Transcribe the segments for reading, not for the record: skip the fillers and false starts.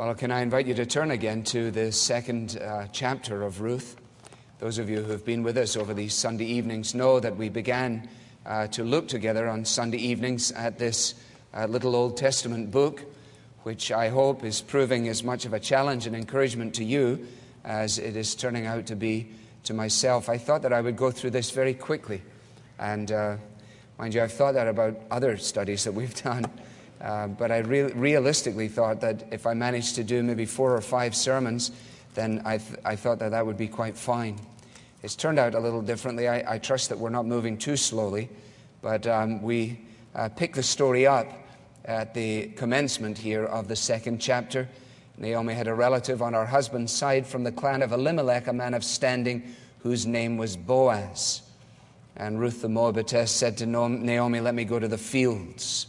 Well, can I invite you to turn again to the second chapter of Ruth? Those of you who have been with us over these Sunday evenings know that we began to look together on Sunday evenings at this little Old Testament book, which I hope is proving as much of a challenge and encouragement to you as it is turning out to be to myself. I thought that I would go through this very quickly. And mind you, I've thought that about other studies that we've done. But I realistically thought that if I managed to do maybe 4 or 5 sermons, then I thought that that would be quite fine. It's turned out a little differently. I trust that we're not moving too slowly. But we pick the story up at the commencement here of the second chapter. Naomi had a relative on her husband's side from the clan of Elimelech, a man of standing whose name was Boaz. And Ruth the Moabitess said to Naomi, "Let me go to the fields."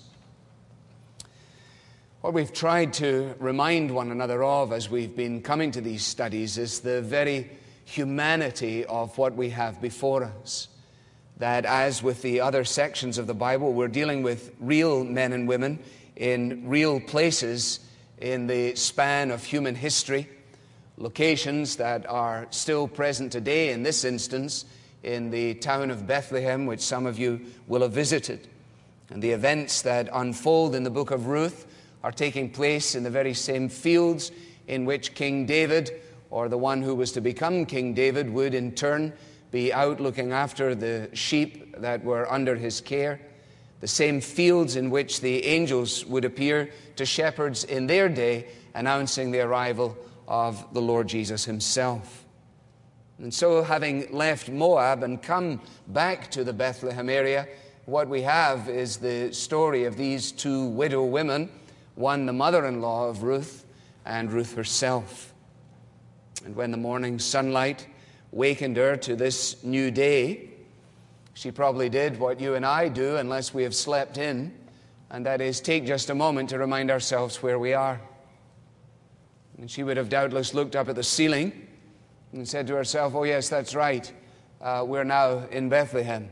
What we've tried to remind one another of as we've been coming to these studies is the very humanity of what we have before us. That as with the other sections of the Bible, we're dealing with real men and women in real places in the span of human history, locations that are still present today, in this instance, in the town of Bethlehem, which some of you will have visited. And the events that unfold in the book of Ruth are taking place in the very same fields in which King David, or the one who was to become King David, would in turn be out looking after the sheep that were under his care. The same fields in which the angels would appear to shepherds in their day, announcing the arrival of the Lord Jesus himself. And so, having left Moab and come back to the Bethlehem area, what we have is the story of these 2 widow women, one the mother-in-law of Ruth, and Ruth herself. And when the morning sunlight wakened her to this new day, she probably did what you and I do unless we have slept in, and that is take just a moment to remind ourselves where we are. And she would have doubtless looked up at the ceiling and said to herself, "Oh yes, that's right, we're now in Bethlehem."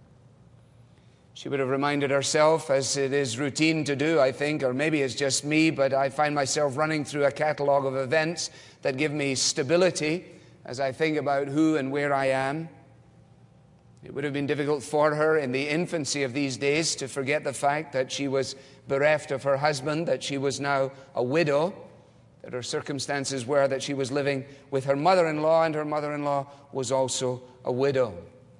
She would have reminded herself, as it is routine to do, I think, or maybe it's just me, but I find myself running through a catalogue of events that give me stability as I think about who and where I am. It would have been difficult for her in the infancy of these days to forget the fact that she was bereft of her husband, that she was now a widow, that her circumstances were that she was living with her mother-in-law, and her mother-in-law was also a widow.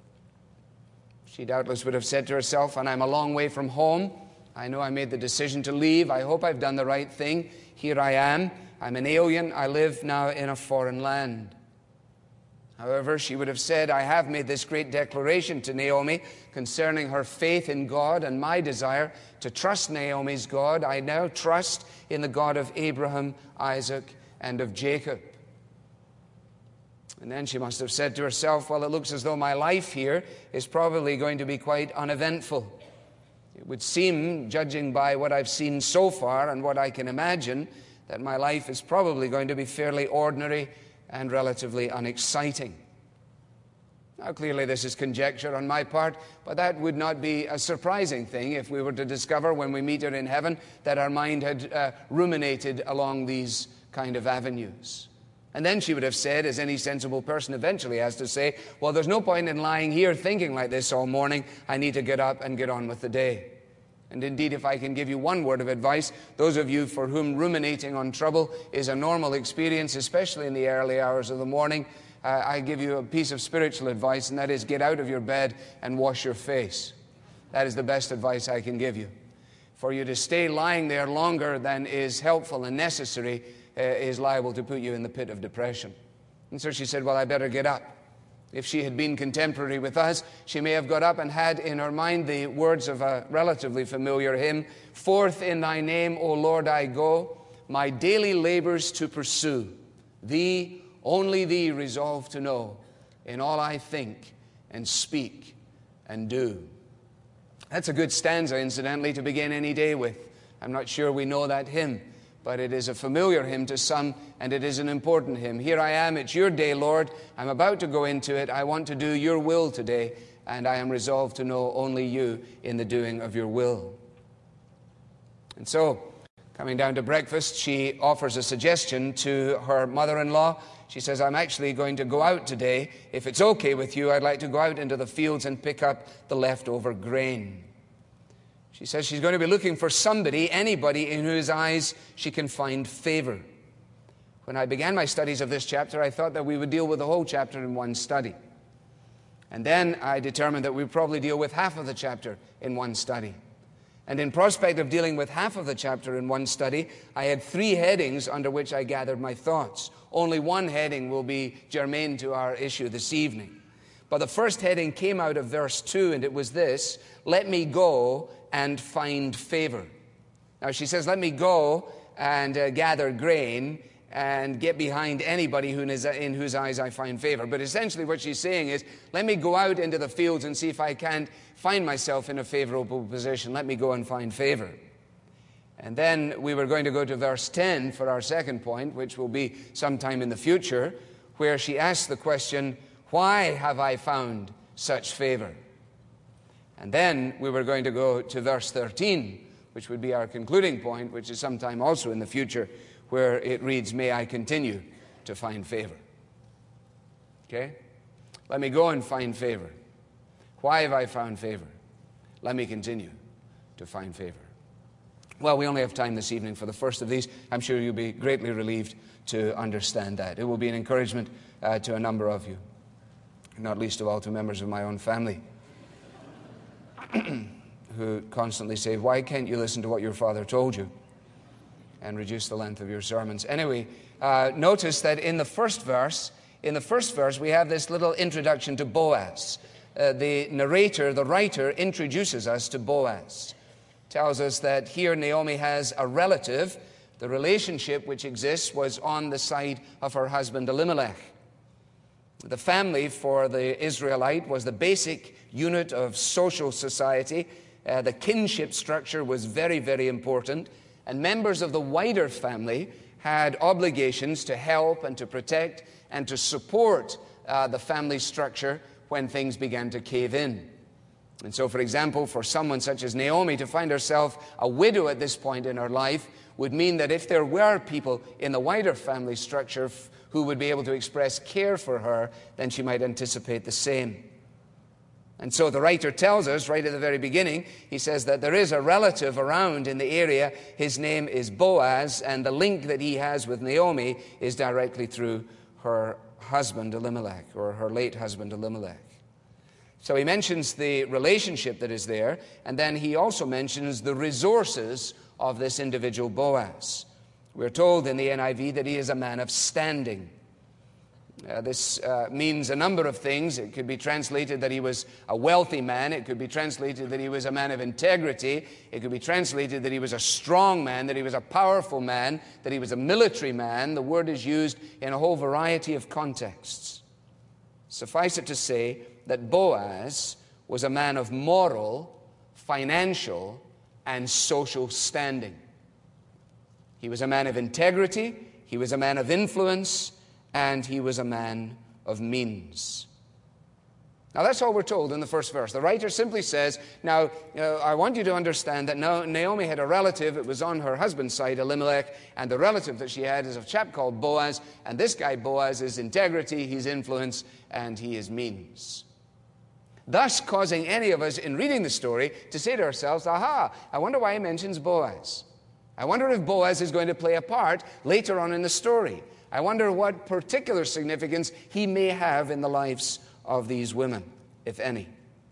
She doubtless would have said to herself, "And I'm a long way from home. I know I made the decision to leave. I hope I've done the right thing. Here I am. I'm an alien. I live now in a foreign land." However, she would have said, "I have made this great declaration to Naomi concerning her faith in God and my desire to trust Naomi's God. I now trust in the God of Abraham, Isaac, and of Jacob." And then she must have said to herself, "Well, it looks as though my life here is probably going to be quite uneventful. It would seem, judging by what I've seen so far and what I can imagine, that my life is probably going to be fairly ordinary and relatively unexciting." Now, clearly this is conjecture on my part, but that would not be a surprising thing if we were to discover when we meet her in heaven that our mind had ruminated along these kind of avenues. And then she would have said, as any sensible person eventually has to say, "Well, there's no point in lying here thinking like this all morning. I need to get up and get on with the day." And indeed, if I can give you one word of advice, those of you for whom ruminating on trouble is a normal experience, especially in the early hours of the morning, I give you a piece of spiritual advice, and that is get out of your bed and wash your face. That is the best advice I can give you. For you to stay lying there longer than is helpful and necessary is liable to put you in the pit of depression. And so she said, "Well, I better get up." If she had been contemporary with us, she may have got up and had in her mind the words of a relatively familiar hymn, "Forth in thy name, O Lord, I go, my daily labors to pursue. Thee, only thee resolve to know, in all I think and speak and do." That's a good stanza, incidentally, to begin any day with. I'm not sure we know that hymn, but it is a familiar hymn to some, and it is an important hymn. Here I am, it's your day, Lord. I'm about to go into it. I want to do your will today, and I am resolved to know only you in the doing of your will. And so, Coming down to breakfast, she offers a suggestion to her mother-in-law. She says, I'm actually going to go out today. If it's okay with you, I'd like to go out into the fields and pick up the leftover grain. She says she's going to be looking for somebody, anybody in whose eyes she can find favor. When I began my studies of this chapter, I thought that we would deal with the whole chapter in one study. And then I determined that we'd probably deal with half of the chapter in one study. And in prospect of dealing with half of the chapter in one study, I had 3 headings under which I gathered my thoughts. Only one heading will be germane to our issue this evening. But the first heading came out of verse 2, and it was this: let me go and find favor. Now she says, let me go and gather grain and get behind anybody in whose eyes I find favor. But essentially what she's saying is, let me go out into the fields and see if I can't find myself in a favorable position. Let me go and find favor. And then we were going to go to verse 10 for our second point, which will be sometime in the future, where she asks the question, why have I found such favor? And then we were going to go to verse 13, which would be our concluding point, which is sometime also in the future, where it reads, may I continue to find favor. Okay? Let me go and find favor. Why have I found favor? Let me continue to find favor. Well, we only have time this evening for the first of these. I'm sure you'll be greatly relieved to understand that. It will be an encouragement to a number of you, not least of all to members of my own family, who constantly say, why can't you listen to what your father told you and reduce the length of your sermons? Anyway, notice that in the first verse, we have this little introduction to Boaz. The narrator, the writer, introduces us to Boaz. Tells us that here Naomi has a relative. The relationship which exists was on the side of her husband Elimelech. The family for the Israelite was the basic unit of social society. The kinship structure was very, very important. And members of the wider family had obligations to help and to protect and to support the family structure when things began to cave in. And so, for example, for someone such as Naomi to find herself a widow at this point in her life would mean that if there were people in the wider family structure who would be able to express care for her, then she might anticipate the same. And so the writer tells us right at the very beginning, he says that there is a relative around in the area. His name is Boaz, and the link that he has with Naomi is directly through her husband Elimelech, or her late husband Elimelech. So he mentions the relationship that is there, and then he also mentions the resources of this individual Boaz. We're told in the NIV that he is a man of standing. This means a number of things. It could be translated that he was a wealthy man. It could be translated that he was a man of integrity. It could be translated that he was a strong man, that he was a powerful man, that he was a military man. The word is used in a whole variety of contexts. Suffice it to say that Boaz was a man of moral, financial, and social standing. He was a man of integrity, he was a man of influence, and he was a man of means. Now that's all we're told in the first verse. The writer simply says, now I want you to understand that Naomi had a relative. It was on her husband's side, Elimelech, and the relative that she had is a chap called Boaz, and this guy Boaz is integrity, he's influence, and he is means. Thus causing any of us in reading the story to say to ourselves, aha, I wonder why he mentions Boaz. I wonder if Boaz is going to play a part later on in the story. I wonder what particular significance he may have in the lives of these women, if any.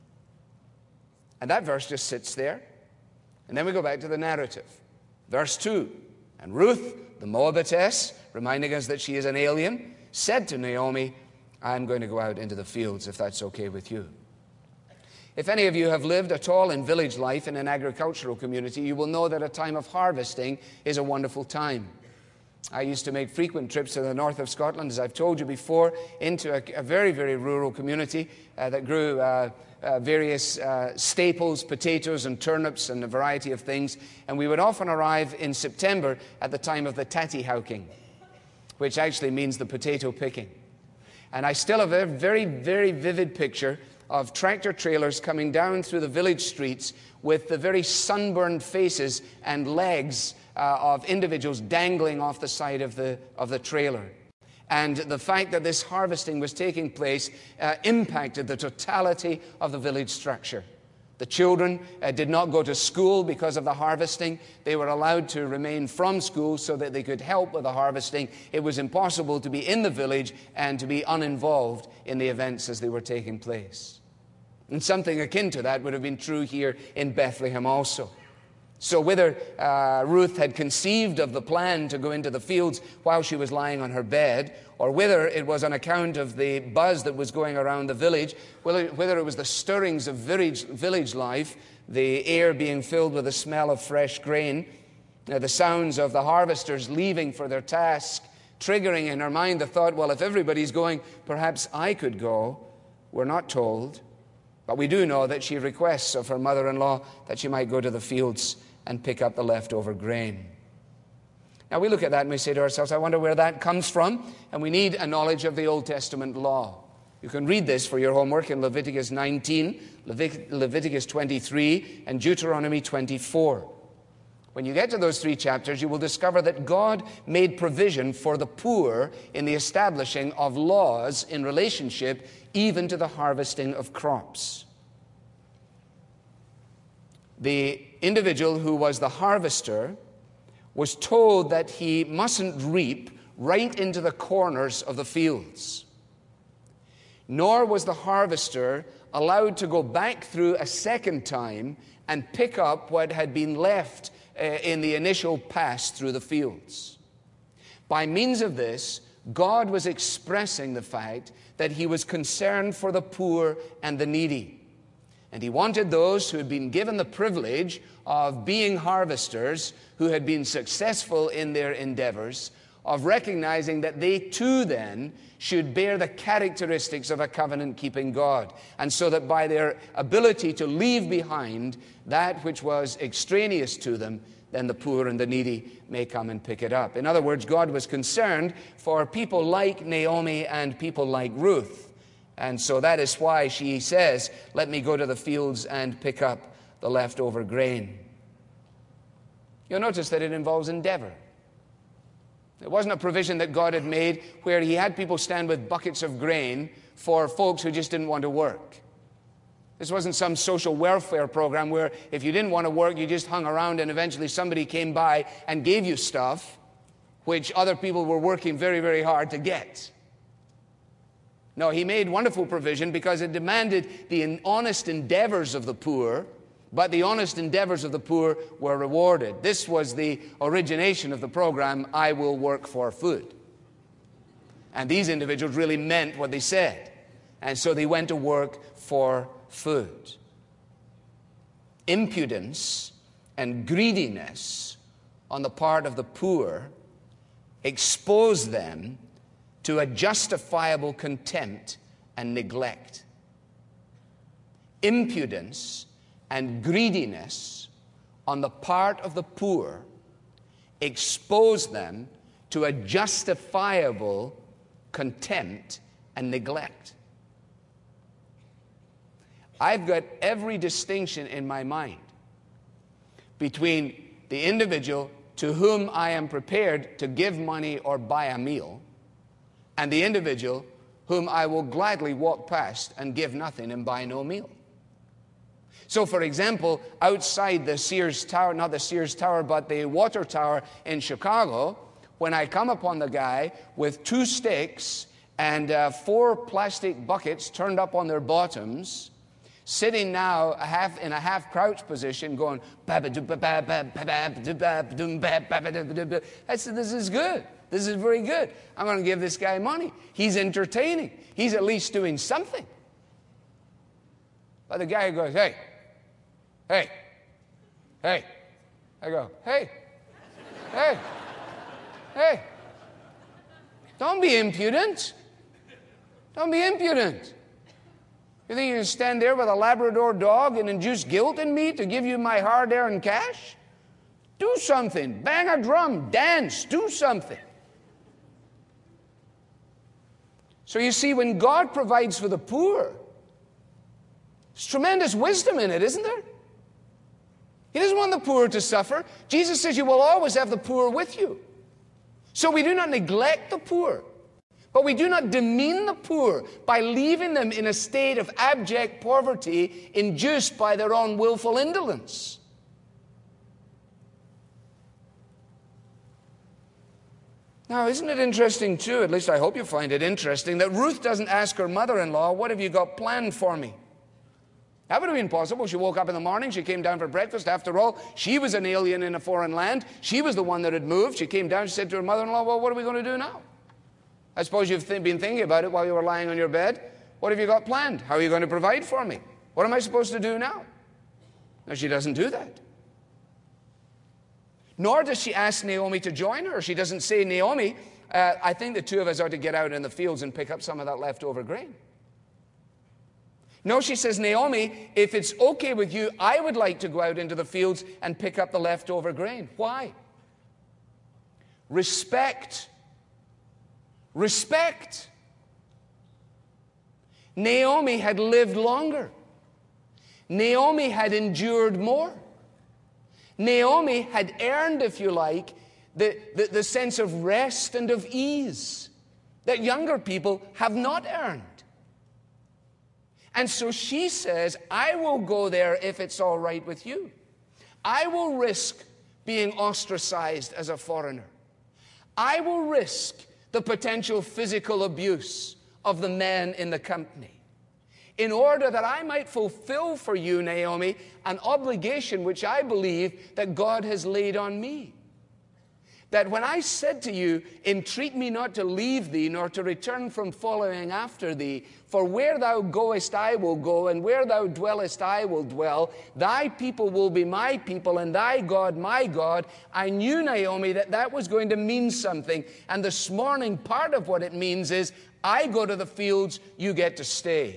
And that verse just sits there. And then we go back to the narrative. Verse 2, and Ruth, the Moabitess, reminding us that she is an alien, said to Naomi, I'm going to go out into the fields if that's okay with you. If any of you have lived at all in village life in an agricultural community, you will know that a time of harvesting is a wonderful time. I used to make frequent trips to the north of Scotland, as I've told you before, into a very, very rural community that grew various staples, potatoes and turnips and a variety of things. And we would often arrive in September at the time of the tattyhowking, which actually means the potato picking. And I still have a very, very vivid picture of tractor trailers coming down through the village streets with the very sunburned faces and legs of individuals dangling off the side of the trailer. And the fact that this harvesting was taking place impacted the totality of the village structure. The children did not go to school because of the harvesting. They were allowed to remain from school so that they could help with the harvesting. It was impossible to be in the village and to be uninvolved in the events as they were taking place. And something akin to that would have been true here in Bethlehem also. So whether Ruth had conceived of the plan to go into the fields while she was lying on her bed, or whether it was on account of the buzz that was going around the village, whether it was the stirrings of village life, the air being filled with the smell of fresh grain, the sounds of the harvesters leaving for their task, triggering in her mind the thought, well, if everybody's going, perhaps I could go. We're not told. But we do know that she requests of her mother-in-law that she might go to the fields and pick up the leftover grain. Now we look at that and we say to ourselves, I wonder where that comes from, and we need a knowledge of the Old Testament law. You can read this for your homework in Leviticus 19, Leviticus 23, and Deuteronomy 24. When you get to those 3 chapters, you will discover that God made provision for the poor in the establishing of laws in relationship even to the harvesting of crops. The individual who was the harvester was told that he mustn't reap right into the corners of the fields. Nor was the harvester allowed to go back through a second time and pick up what had been left in the initial pass through the fields. By means of this, God was expressing the fact that he was concerned for the poor and the needy. And he wanted those who had been given the privilege of being harvesters, who had been successful in their endeavors, of recognizing that they too then should bear the characteristics of a covenant-keeping God. And so that by their ability to leave behind that which was extraneous to them, then the poor and the needy may come and pick it up. In other words, God was concerned for people like Naomi and people like Ruth. And so that is why she says, let me go to the fields and pick up the leftover grain. You'll notice that it involves endeavor. It wasn't a provision that God had made where he had people stand with buckets of grain for folks who just didn't want to work. This wasn't some social welfare program where if you didn't want to work, you just hung around and eventually somebody came by and gave you stuff which other people were working very, very hard to get. No, he made wonderful provision because it demanded the honest endeavors of the poor, but the honest endeavors of the poor were rewarded. This was the origination of the program, I will work for food. And these individuals really meant what they said. And so they went to work for food. Impudence and greediness on the part of the poor exposed them to a justifiable contempt and neglect. Impudence and greediness on the part of the poor exposed them to a justifiable contempt and neglect. I've got every distinction in my mind between the individual to whom I am prepared to give money or buy a meal and the individual whom I will gladly walk past and give nothing and buy no meal. So, for example, outside the Sears Tower, not the Sears Tower, but the Water Tower in Chicago, when I come upon the guy with 2 sticks and 4 plastic buckets turned up on their bottoms, sitting now in a half crouch position going, I said, this is good. This is very good. I'm going to give this guy money. He's entertaining. He's at least doing something. But the guy goes, hey. I go, hey. Don't be impudent. Don't be impudent. You think you can stand there with a Labrador dog and induce guilt in me to give you my hard-earned cash? Do something. Bang a drum. Dance. Do something. So you see, when God provides for the poor, there's tremendous wisdom in it, isn't there? He doesn't want the poor to suffer. Jesus says you will always have the poor with you. So we do not neglect the poor, but we do not demean the poor by leaving them in a state of abject poverty induced by their own willful indolence. Now, isn't it interesting too, at least I hope you find it interesting, that Ruth doesn't ask her mother-in-law, what have you got planned for me? That would have been possible. She woke up in the morning, she came down for breakfast. After all, she was an alien in a foreign land. She was the one that had moved. She came down, she said to her mother-in-law, well, what are we going to do now? I suppose you've been thinking about it while you were lying on your bed. What have you got planned? How are you going to provide for me? What am I supposed to do now? No, she doesn't do that. Nor does she ask Naomi to join her. She doesn't say, Naomi, I think the two of us ought to get out in the fields and pick up some of that leftover grain. No, she says, Naomi, if it's okay with you, I would like to go out into the fields and pick up the leftover grain. Why? Respect. Respect. Naomi had lived longer. Naomi had endured more. Naomi had earned, if you like, the sense of rest and of ease that younger people have not earned. And so she says, I will go there if it's all right with you. I will risk being ostracized as a foreigner. I will risk the potential physical abuse of the men in the company in order that I might fulfill for you, Naomi, an obligation which I believe that God has laid on me. That when I said to you, entreat me not to leave thee, nor to return from following after thee, for where thou goest I will go, and where thou dwellest I will dwell, thy people will be my people, and thy God my God, I knew, Naomi, that that was going to mean something. And this morning, part of what it means is, I go to the fields, you get to stay.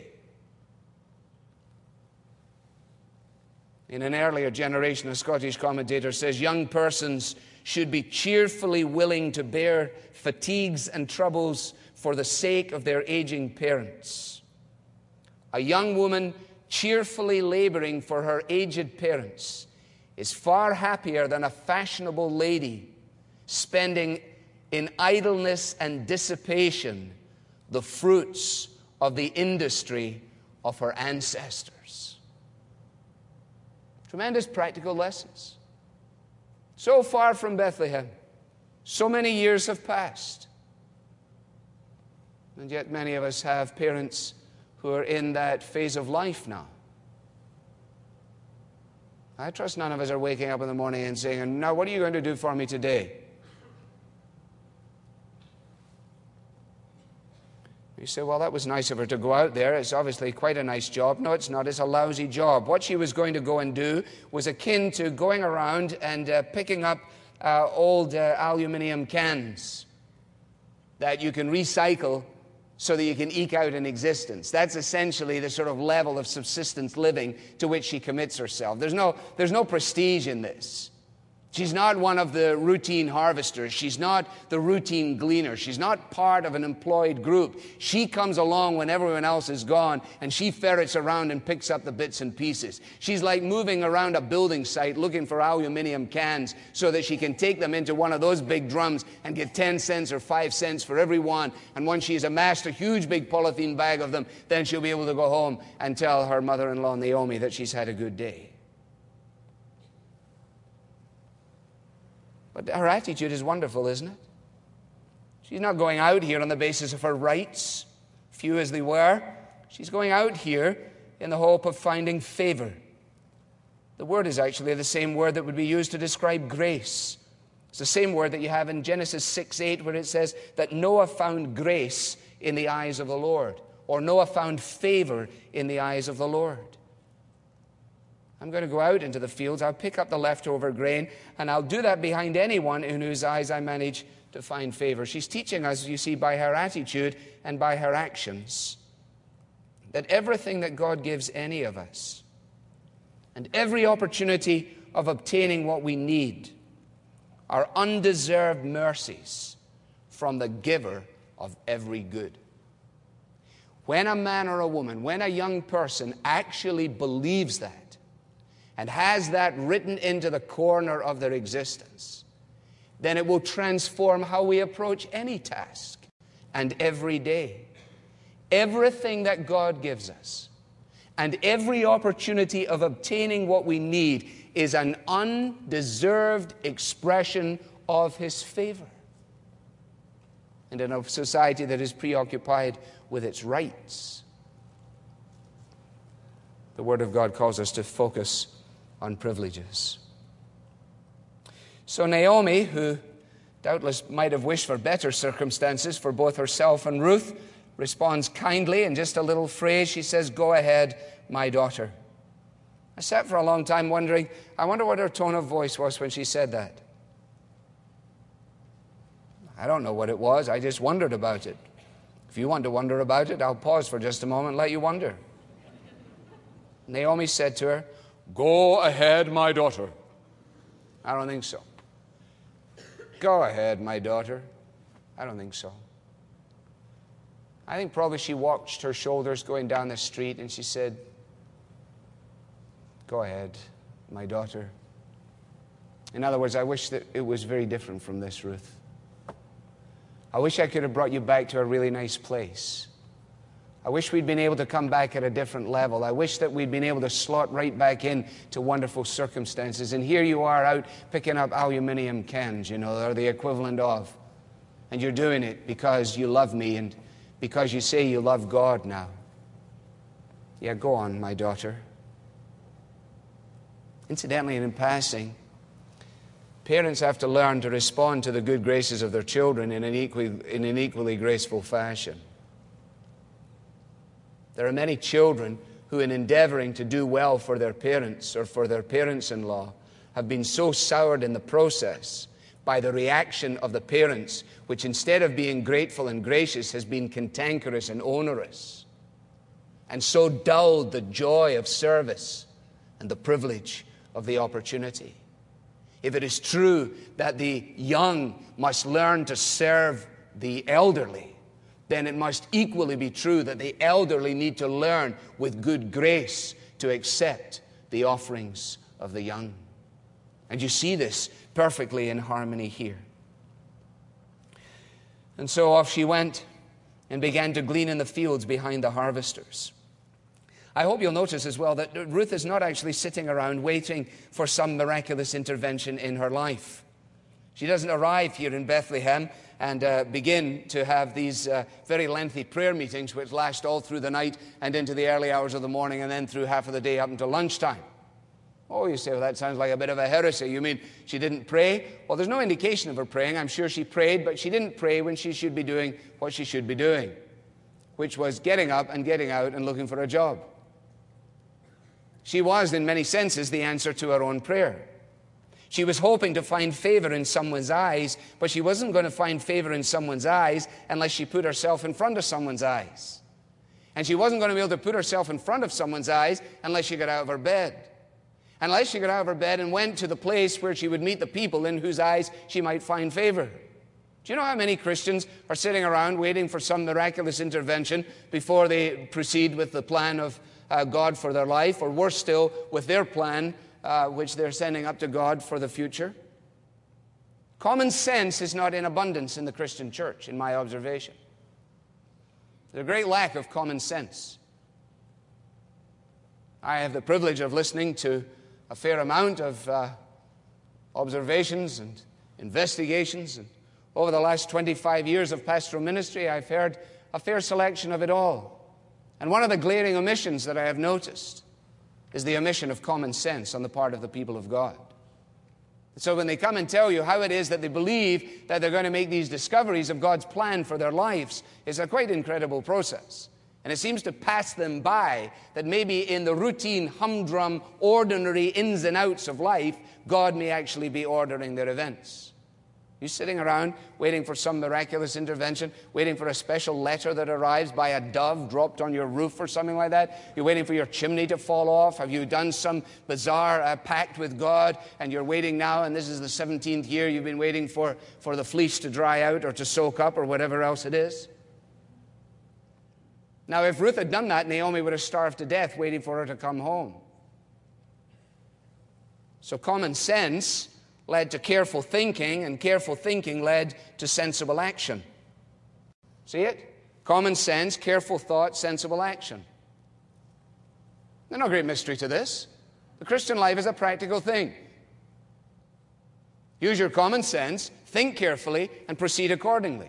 In an earlier generation, a Scottish commentator says, young persons should be cheerfully willing to bear fatigues and troubles for the sake of their aging parents. A young woman cheerfully laboring for her aged parents is far happier than a fashionable lady spending in idleness and dissipation the fruits of the industry of her ancestors. Tremendous practical lessons. So far from Bethlehem, so many years have passed. And yet many of us have parents who are in that phase of life now. I trust none of us are waking up in the morning and saying, now what are you going to do for me today? You say, well, that was nice of her to go out there. It's obviously quite a nice job. No, it's not. It's a lousy job. What she was going to go and do was akin to going around and picking up old aluminum cans that you can recycle so that you can eke out an existence. That's essentially the sort of level of subsistence living to which she commits herself. There's no prestige in this. She's not one of the routine harvesters. She's not the routine gleaner. She's not part of an employed group. She comes along when everyone else is gone, and she ferrets around and picks up the bits and pieces. She's like moving around a building site looking for aluminum cans so that she can take them into one of those big drums and get 10 cents or 5 cents for every one. And once she's amassed a huge big polythene bag of them, then she'll be able to go home and tell her mother-in-law Naomi that she's had a good day. But her attitude is wonderful, isn't it? She's not going out here on the basis of her rights, few as they were. She's going out here in the hope of finding favor. The word is actually the same word that would be used to describe grace. It's the same word that you have in Genesis 6:8, where it says that Noah found grace in the eyes of the Lord, or Noah found favor in the eyes of the Lord. I'm going to go out into the fields, I'll pick up the leftover grain, and I'll do that behind anyone in whose eyes I manage to find favor. She's teaching us, you see, by her attitude and by her actions, that everything that God gives any of us, and every opportunity of obtaining what we need, are undeserved mercies from the giver of every good. When a man or a woman, when a young person actually believes that, and has that written into the corner of their existence, then it will transform how we approach any task and every day. Everything that God gives us and every opportunity of obtaining what we need is an undeserved expression of His favor. And in a society that is preoccupied with its rights, the Word of God calls us to focus on privileges. So Naomi, who doubtless might have wished for better circumstances for both herself and Ruth, responds kindly in just a little phrase. She says, "Go ahead, my daughter." I sat for a long time wondering, I wonder what her tone of voice was when she said that. I don't know what it was. I just wondered about it. If you want to wonder about it, I'll pause for just a moment and let you wonder. Naomi said to her, "Go ahead, my daughter." I don't think so. Go ahead, my daughter. I don't think so. I think probably she watched her shoulders going down the street and she said, "Go ahead, my daughter." In other words, I wish that it was very different from this, Ruth. I wish I could have brought you back to a really nice place. I wish we'd been able to come back at a different level. I wish that we'd been able to slot right back in to wonderful circumstances. And here you are out picking up aluminum cans, or the equivalent of. And you're doing it because you love me and because you say you love God now. Yeah, go on, my daughter. Incidentally, and in passing, parents have to learn to respond to the good graces of their children in an equally graceful fashion. There are many children who, in endeavoring to do well for their parents or for their parents-in-law, have been so soured in the process by the reaction of the parents, which instead of being grateful and gracious has been cantankerous and onerous, and so dulled the joy of service and the privilege of the opportunity. If it is true that the young must learn to serve the elderly, then it must equally be true that the elderly need to learn with good grace to accept the offerings of the young. And you see this perfectly in harmony here. And so off she went and began to glean in the fields behind the harvesters. I hope you'll notice as well that Ruth is not actually sitting around waiting for some miraculous intervention in her life. She doesn't arrive here in Bethlehem and begin to have these very lengthy prayer meetings which last all through the night and into the early hours of the morning and then through half of the day up until lunchtime. Oh, you say, well, that sounds like a bit of a heresy. You mean she didn't pray? Well, there's no indication of her praying. I'm sure she prayed, but she didn't pray when she should be doing what she should be doing, which was getting up and getting out and looking for a job. She was, in many senses, the answer to her own prayer. She was hoping to find favor in someone's eyes, but she wasn't going to find favor in someone's eyes unless she put herself in front of someone's eyes. And she wasn't going to be able to put herself in front of someone's eyes unless she got out of her bed. Unless she got out of her bed and went to the place where she would meet the people in whose eyes she might find favor. Do you know how many Christians are sitting around waiting for some miraculous intervention before they proceed with the plan of God for their life, or worse still, with their plan which they're sending up to God for the future? Common sense is not in abundance in the Christian church, in my observation. There's a great lack of common sense. I have the privilege of listening to a fair amount of observations and investigations, and over the last 25 years of pastoral ministry, I've heard a fair selection of it all. And one of the glaring omissions that I have noticed is the omission of common sense on the part of the people of God. So when they come and tell you how it is that they believe that they're going to make these discoveries of God's plan for their lives, it's a quite incredible process. And it seems to pass them by that maybe in the routine, humdrum, ordinary ins and outs of life, God may actually be ordering their events. You sitting around waiting for some miraculous intervention, waiting for a special letter that arrives by a dove dropped on your roof or something like that? You're waiting for your chimney to fall off? Have you done some bizarre pact with God and you're waiting now, and this is the 17th year you've been waiting for the fleece to dry out or to soak up or whatever else it is? Now, if Ruth had done that, Naomi would have starved to death waiting for her to come home. So common sense led to careful thinking, and careful thinking led to sensible action. See it? Common sense, careful thought, sensible action. There's no great mystery to this. The Christian life is a practical thing. Use your common sense, think carefully, and proceed accordingly.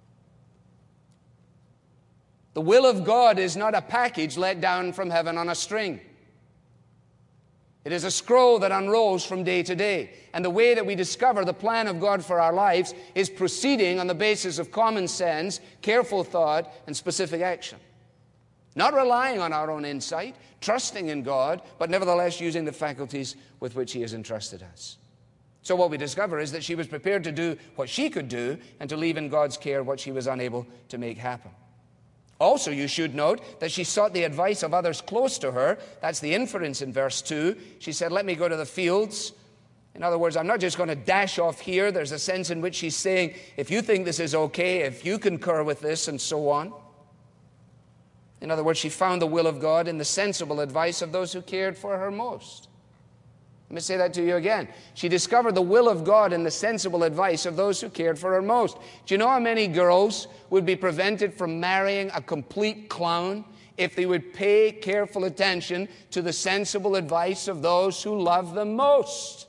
The will of God is not a package let down from heaven on a string. It is a scroll that unrolls from day to day. And the way that we discover the plan of God for our lives is proceeding on the basis of common sense, careful thought, and specific action. Not relying on our own insight, trusting in God, but nevertheless using the faculties with which He has entrusted us. So what we discover is that she was prepared to do what she could do and to leave in God's care what she was unable to make happen. Also, you should note that she sought the advice of others close to her. That's the inference in verse 2. She said, let me go to the fields. In other words, I'm not just going to dash off here. There's a sense in which she's saying, if you think this is okay, if you concur with this, and so on. In other words, she found the will of God in the sensible advice of those who cared for her most. Let me say that to you again. She discovered the will of God in the sensible advice of those who cared for her most. Do you know how many girls would be prevented from marrying a complete clown if they would pay careful attention to the sensible advice of those who love them most?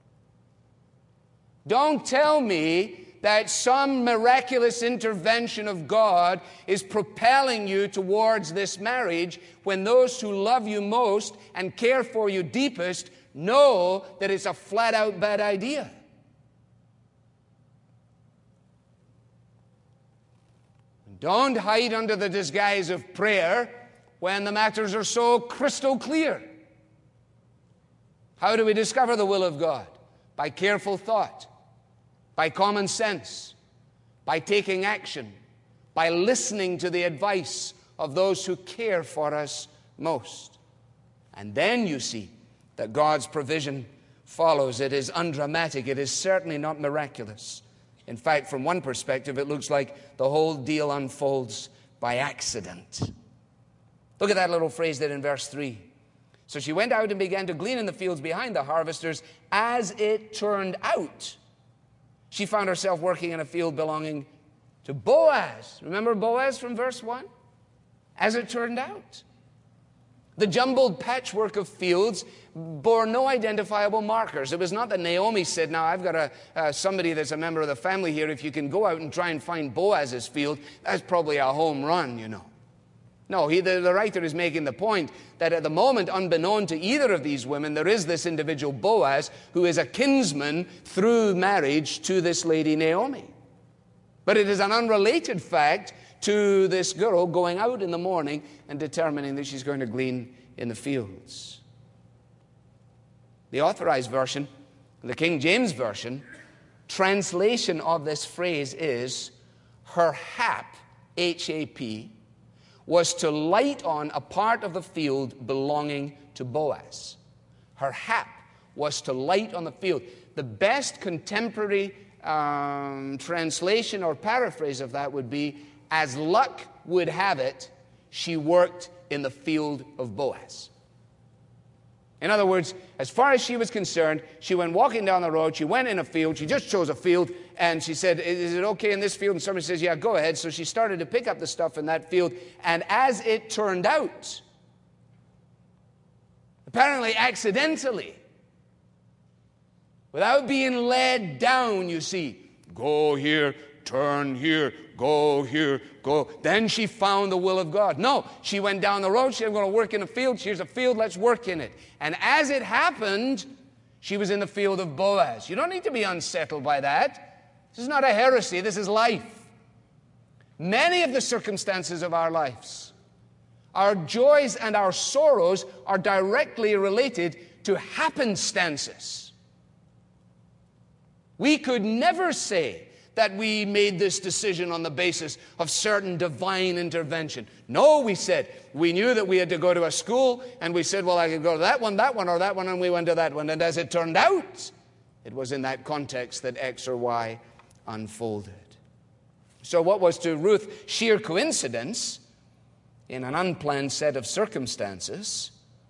Don't tell me that some miraculous intervention of God is propelling you towards this marriage when those who love you most and care for you deepest know that it's a flat-out bad idea. Don't hide under the disguise of prayer when the matters are so crystal clear. How do we discover the will of God? By careful thought, by common sense, by taking action, by listening to the advice of those who care for us most. And then you see that God's provision follows. It is undramatic. It is certainly not miraculous. In fact, from one perspective, it looks like the whole deal unfolds by accident. Look at that little phrase there in verse 3. So she went out and began to glean in the fields behind the harvesters. As it turned out, she found herself working in a field belonging to Boaz. Remember Boaz from verse 1? As it turned out. The jumbled patchwork of fields bore no identifiable markers. It was not that Naomi said, now I've got somebody that's a member of the family here. If you can go out and try and find Boaz's field, that's probably a home run, you know. No, the writer is making the point that at the moment, unbeknown to either of these women, there is this individual Boaz who is a kinsman through marriage to this lady Naomi. But it is an unrelated fact to this girl going out in the morning and determining that she's going to glean in the fields. The Authorized Version, the King James Version, translation of this phrase is, her hap, H-A-P, was to light on a part of the field belonging to Boaz. Her hap was to light on the field. The best contemporary translation or paraphrase of that would be, as luck would have it, she worked in the field of Boaz. In other words, as far as she was concerned, she went walking down the road, she went in a field, she just chose a field, and she said, is it okay in this field? And somebody says, yeah, go ahead. So she started to pick up the stuff in that field, and as it turned out, apparently accidentally, without being led down, you see, go here, turn here, go here, go. Then she found the will of God. No, she went down the road. She said, I'm going to work in a field. Here's a field. Let's work in it. And as it happened, she was in the field of Boaz. You don't need to be unsettled by that. This is not a heresy. This is life. Many of the circumstances of our lives, our joys and our sorrows, are directly related to happenstances. We could never say that we made this decision on the basis of certain divine intervention. No, we said, we knew that we had to go to a school, and we said, well, I could go to that one, or that one, and we went to that one. And as it turned out, it was in that context that X or Y unfolded. So what was to Ruth sheer coincidence in an unplanned set of circumstances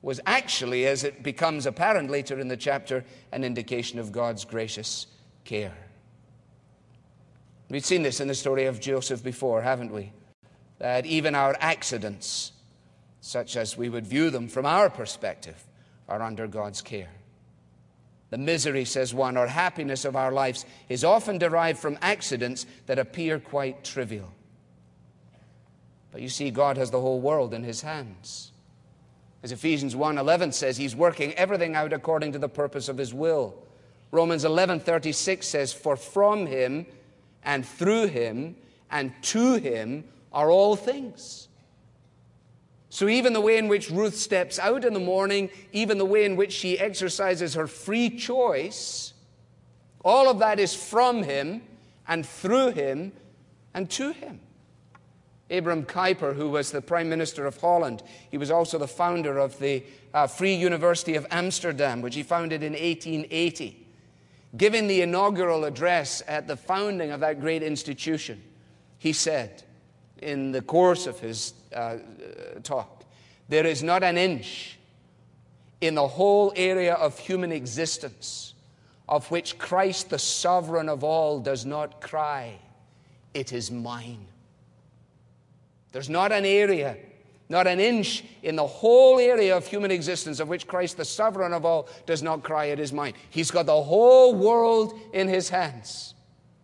was actually, as it becomes apparent later in the chapter, an indication of God's gracious care. We've seen this in the story of Joseph before, haven't we? That even our accidents, such as we would view them from our perspective, are under God's care. The misery, says one, or happiness of our lives is often derived from accidents that appear quite trivial. But you see, God has the whole world in His hands. As Ephesians 1:11 says, He's working everything out according to the purpose of His will. Romans 11:36 says, for from Him and through Him and to Him are all things. So even the way in which Ruth steps out in the morning, even the way in which she exercises her free choice, all of that is from Him and through Him and to Him. Abraham Kuyper, who was the Prime Minister of Holland, he was also the founder of the Free University of Amsterdam, which he founded in 1880. Giving the inaugural address at the founding of that great institution, he said, in the course of his talk, there is not an inch in the whole area of human existence of which Christ, the sovereign of all, does not cry, it is mine. There's not an area, not an inch in the whole area of human existence of which Christ, the sovereign of all, does not cry, it is mine. He's got the whole world in His hands.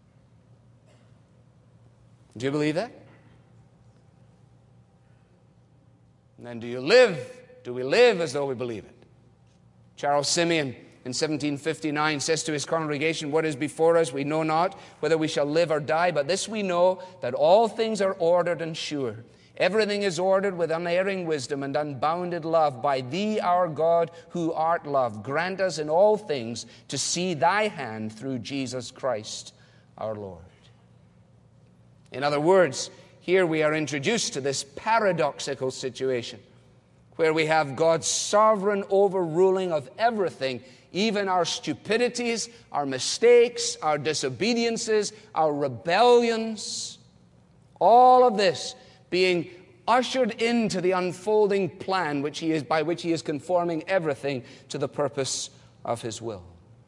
Do you believe that? And then do we live as though we believe it? Charles Simeon in 1759 says to his congregation, what is before us we know not, whether we shall live or die, but this we know, that all things are ordered and sure. Everything is ordered with unerring wisdom and unbounded love by Thee, our God, who art love. Grant us in all things to see Thy hand through Jesus Christ our Lord. In other words, here we are introduced to this paradoxical situation where we have God's sovereign overruling of everything, even our stupidities, our mistakes, our disobediences, our rebellions, all of this being ushered into the unfolding plan by which He is conforming everything to the purpose of His will.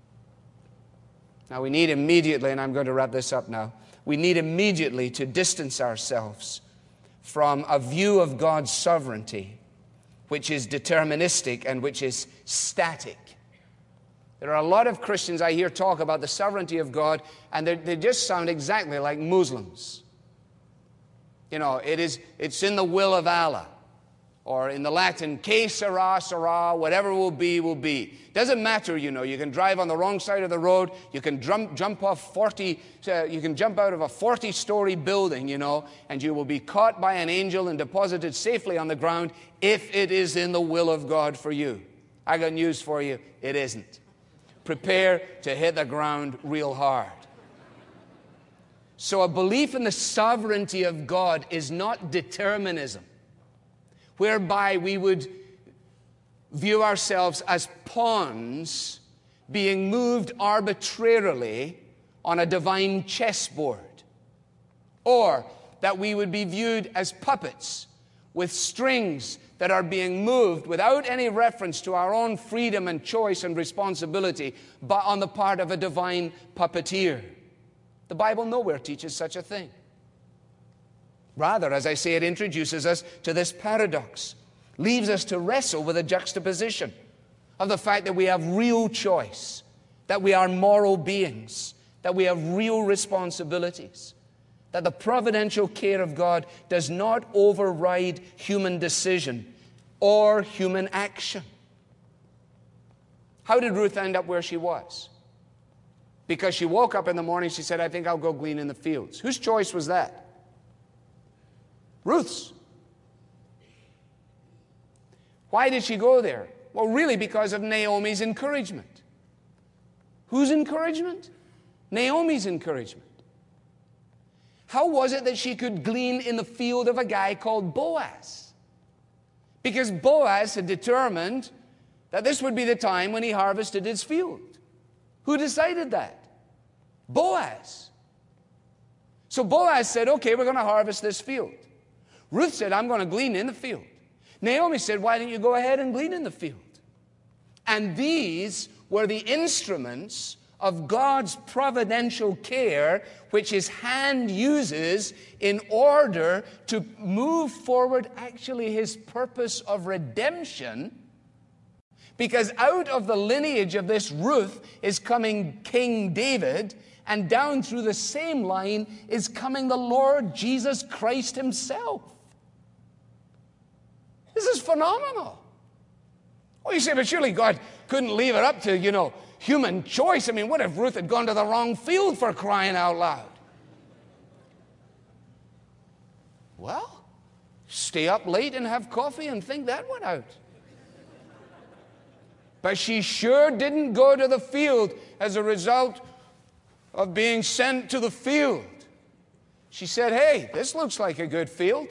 Now we need immediately, and I'm going to wrap this up now, we need immediately to distance ourselves from a view of God's sovereignty which is deterministic and which is static. There are a lot of Christians I hear talk about the sovereignty of God, and they just sound exactly like Muslims. You know, it's in the will of Allah. Or in the Latin, que sera, sera, whatever will be. Doesn't matter, you know. You can drive on the wrong side of the road. You can jump out of a 40-story building, you know, and you will be caught by an angel and deposited safely on the ground if it is in the will of God for you. I got news for you. It isn't. Prepare to hit the ground real hard. So a belief in the sovereignty of God is not determinism, whereby we would view ourselves as pawns being moved arbitrarily on a divine chessboard, or that we would be viewed as puppets with strings that are being moved without any reference to our own freedom and choice and responsibility, but on the part of a divine puppeteer. The Bible nowhere teaches such a thing. Rather, as I say, it introduces us to this paradox, leaves us to wrestle with a juxtaposition of the fact that we have real choice, that we are moral beings, that we have real responsibilities, that the providential care of God does not override human decision or human action. How did Ruth end up where she was? Because she woke up in the morning, she said, I think I'll go glean in the fields. Whose choice was that? Ruth's. Why did she go there? Well, really because of Naomi's encouragement. Whose encouragement? Naomi's encouragement. How was it that she could glean in the field of a guy called Boaz? Because Boaz had determined that this would be the time when he harvested his field. Who decided that? Boaz. So Boaz said, okay, we're going to harvest this field. Ruth said, I'm going to glean in the field. Naomi said, why don't you go ahead and glean in the field? And these were the instruments of God's providential care, which His hand uses in order to move forward actually His purpose of redemption. Because out of the lineage of this Ruth is coming King David, and down through the same line is coming the Lord Jesus Christ Himself. This is phenomenal. Well, you say, but surely God couldn't leave it up to, human choice. I mean, what if Ruth had gone to the wrong field, for crying out loud? Well, stay up late and have coffee and think that one out. But she sure didn't go to the field as a result of being sent to the field. She said, hey, this looks like a good field.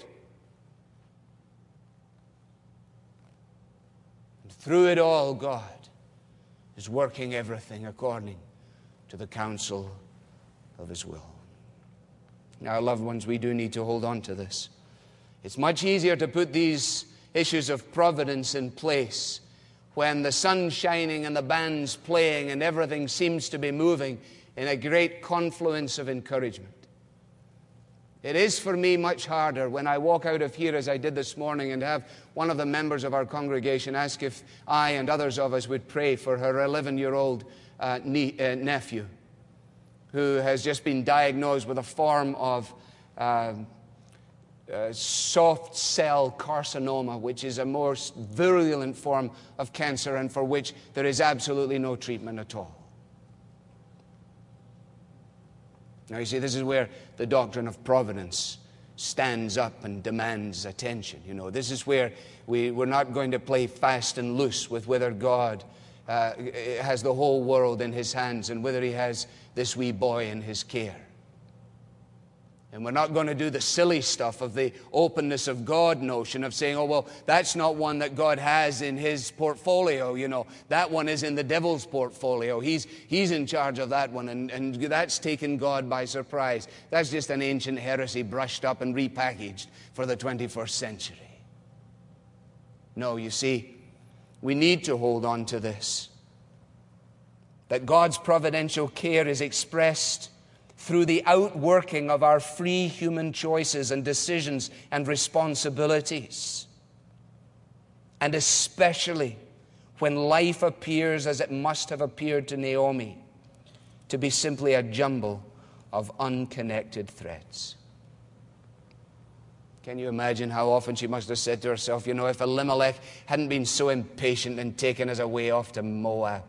And through it all, God is working everything according to the counsel of His will. Now, loved ones, we do need to hold on to this. It's much easier to put these issues of providence in place when the sun's shining and the band's playing and everything seems to be moving in a great confluence of encouragement. It is for me much harder when I walk out of here as I did this morning and have one of the members of our congregation ask if I and others of us would pray for her 11-year-old nephew who has just been diagnosed with a form of soft cell carcinoma, which is a more virulent form of cancer and for which there is absolutely no treatment at all. Now, you see, this is where the doctrine of providence stands up and demands attention. This is where we're not going to play fast and loose with whether God has the whole world in His hands and whether He has this wee boy in His care. And we're not going to do the silly stuff of the openness of God notion of saying, oh, well, that's not one that God has in His portfolio. That one is in the devil's portfolio. He's in charge of that one, and that's taken God by surprise. That's just an ancient heresy brushed up and repackaged for the 21st century. No, you see, we need to hold on to this. That God's providential care is expressed through the outworking of our free human choices and decisions and responsibilities. And especially when life appears, as it must have appeared to Naomi, to be simply a jumble of unconnected threads. Can you imagine how often she must have said to herself, if Elimelech hadn't been so impatient and taken us away off to Moab,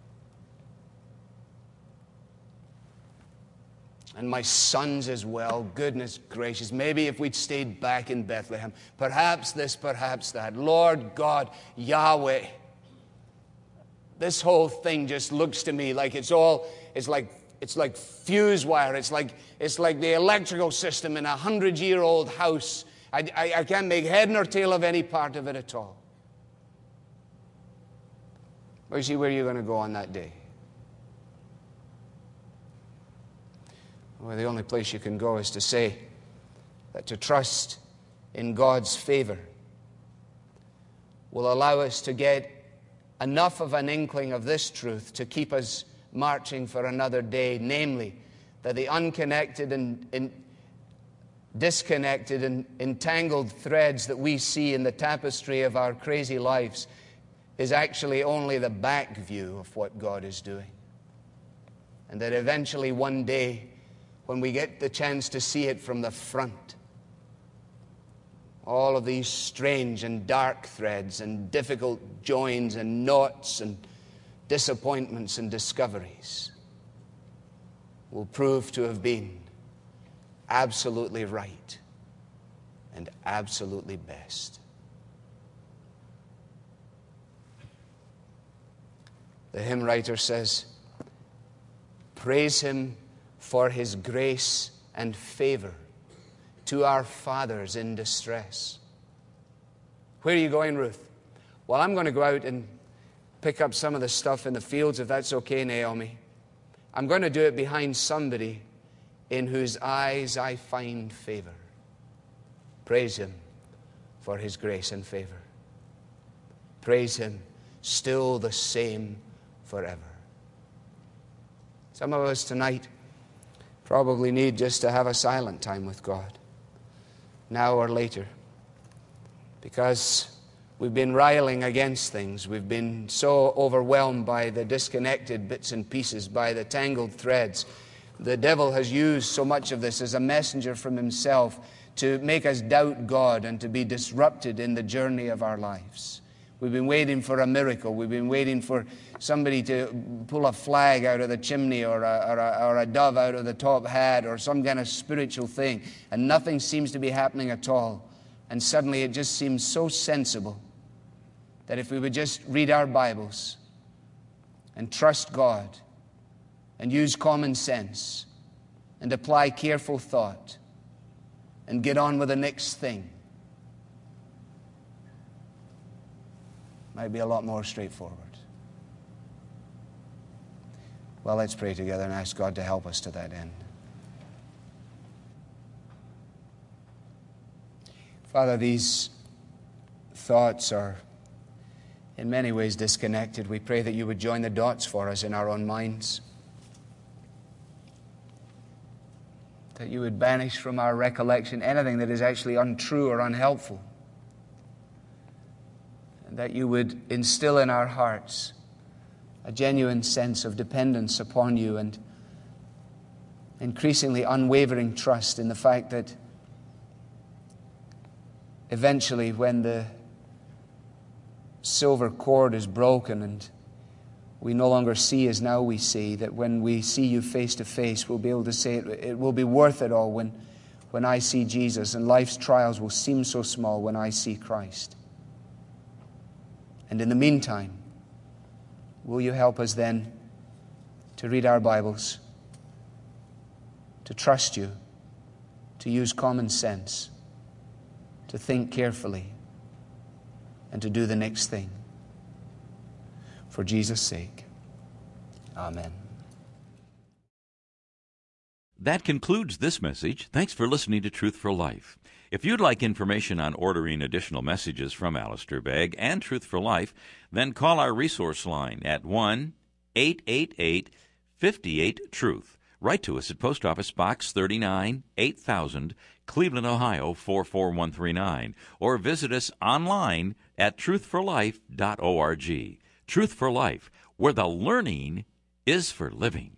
and my sons as well, goodness gracious, maybe if we'd stayed back in Bethlehem, perhaps this, perhaps that. Lord God, Yahweh, this whole thing just looks to me like it's like fuse wire. It's like the electrical system in a 100-year-old house. I can't make head nor tail of any part of it at all. Or you see, where are you going to go on that day? Well, the only place you can go is to say that to trust in God's favor will allow us to get enough of an inkling of this truth to keep us marching for another day, namely, that the unconnected and disconnected and entangled threads that we see in the tapestry of our crazy lives is actually only the back view of what God is doing. And that eventually one day, when we get the chance to see it from the front, all of these strange and dark threads and difficult joins and knots and disappointments and discoveries will prove to have been absolutely right and absolutely best. The hymn writer says, praise Him for His grace and favor to our fathers in distress. Where are you going, Ruth? Well, I'm going to go out and pick up some of the stuff in the fields, if that's okay, Naomi. I'm going to do it behind somebody in whose eyes I find favor. Praise Him for His grace and favor. Praise Him, still the same forever. Some of us tonight probably need just to have a silent time with God, now or later, because we've been riling against things. We've been so overwhelmed by the disconnected bits and pieces, by the tangled threads. The devil has used so much of this as a messenger from himself to make us doubt God and to be disrupted in the journey of our lives. We've been waiting for a miracle. We've been waiting for somebody to pull a flag out of the chimney or a dove out of the top hat or some kind of spiritual thing, and nothing seems to be happening at all. And suddenly it just seems so sensible that if we would just read our Bibles and trust God and use common sense and apply careful thought and get on with the next thing, might be a lot more straightforward. Well, let's pray together and ask God to help us to that end. Father, these thoughts are in many ways disconnected. We pray that you would join the dots for us in our own minds, that you would banish from our recollection anything that is actually untrue or unhelpful, and that you would instill in our hearts a genuine sense of dependence upon you and increasingly unwavering trust in the fact that eventually, when the silver cord is broken and we no longer see as now we see, that when we see you face to face, we'll be able to say it will be worth it all when I see Jesus, and life's trials will seem so small when I see Christ. And in the meantime, will you help us then to read our Bibles, to trust you, to use common sense, to think carefully, and to do the next thing. For Jesus' sake. Amen. That concludes this message. Thanks for listening to Truth for Life. If you'd like information on ordering additional messages from Alistair Begg and Truth for Life, then call our resource line at 1-888-58-TRUTH. Write to us at Post Office Box 39, 8000, Cleveland, Ohio 44139, or visit us online at truthforlife.org. Truth for Life, where the learning is for living.